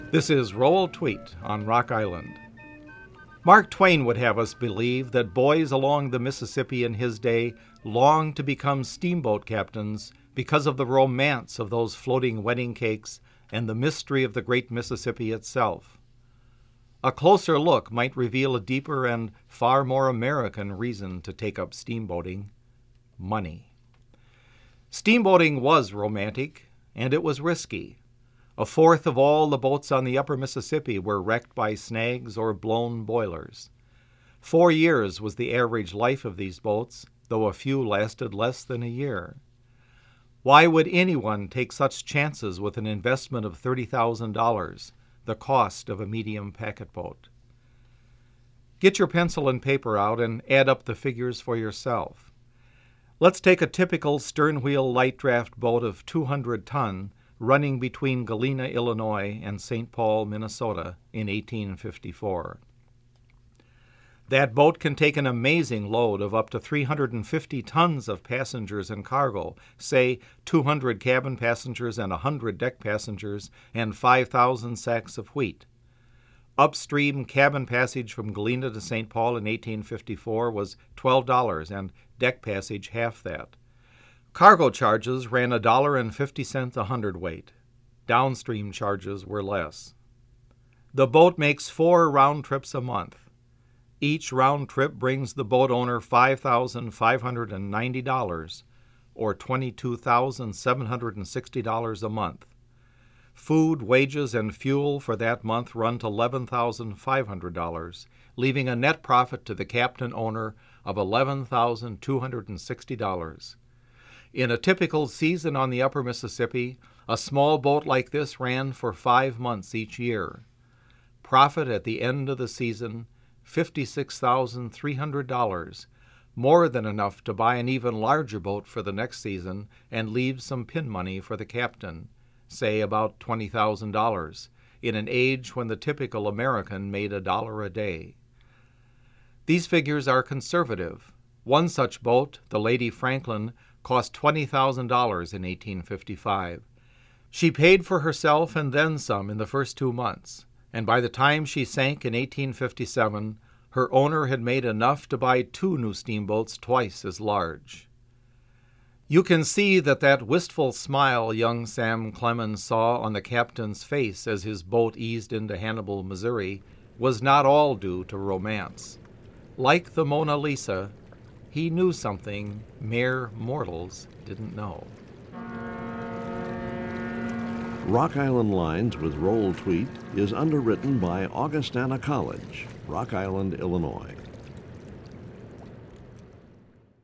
This is Roll Tweet on Rock Island. Mark Twain would have us believe that boys along the Mississippi in his day longed to become steamboat captains because of the romance of those floating wedding cakes and the mystery of the great Mississippi itself. A closer look might reveal a deeper and far more American reason to take up steamboating: money. Steamboating was romantic, and it was risky. A fourth of all the boats on the upper Mississippi were wrecked by snags or blown boilers. 4 years was the average life of these boats, though a few lasted less than a year. Why would anyone take such chances with an investment of $30,000, the cost of a medium packet boat? Get your pencil and paper out and add up the figures for yourself. Let's take a typical stern-wheel light draft boat of 200 ton running between Galena, Illinois and St. Paul, Minnesota in 1854. That boat can take an amazing load of up to 350 tons of passengers and cargo, say 200 cabin passengers and 100 deck passengers, and 5,000 sacks of wheat. Upstream cabin passage from Galena to St. Paul in 1854 was $12 and deck passage half that. Cargo charges ran $1.50 a hundredweight. Downstream charges were less. The boat makes 4 round trips a month. Each round trip brings the boat owner $5,590, or $22,760 a month. Food, wages, and fuel for that month run to $11,500, leaving a net profit to the captain owner of $11,260. In a typical season on the upper Mississippi, a small boat like this ran for 5 months each year. Profit at the end of the season, $56,300, more than enough to buy an even larger boat for the next season and leave some pin money for the captain, say about $20,000, in an age when the typical American made $1 a day. These figures are conservative. One such boat, the Lady Franklin, cost $20,000 in 1855. She paid for herself and then some in the first 2 months, and by the time she sank in 1857, her owner had made enough to buy 2 new steamboats twice as large. You can see that wistful smile young Sam Clemens saw on the captain's face as his boat eased into Hannibal, Missouri, was not all due to romance. Like the Mona Lisa, he knew something mere mortals didn't know. Rock Island Lines with Roll Tweet is underwritten by Augustana College, Rock Island, Illinois.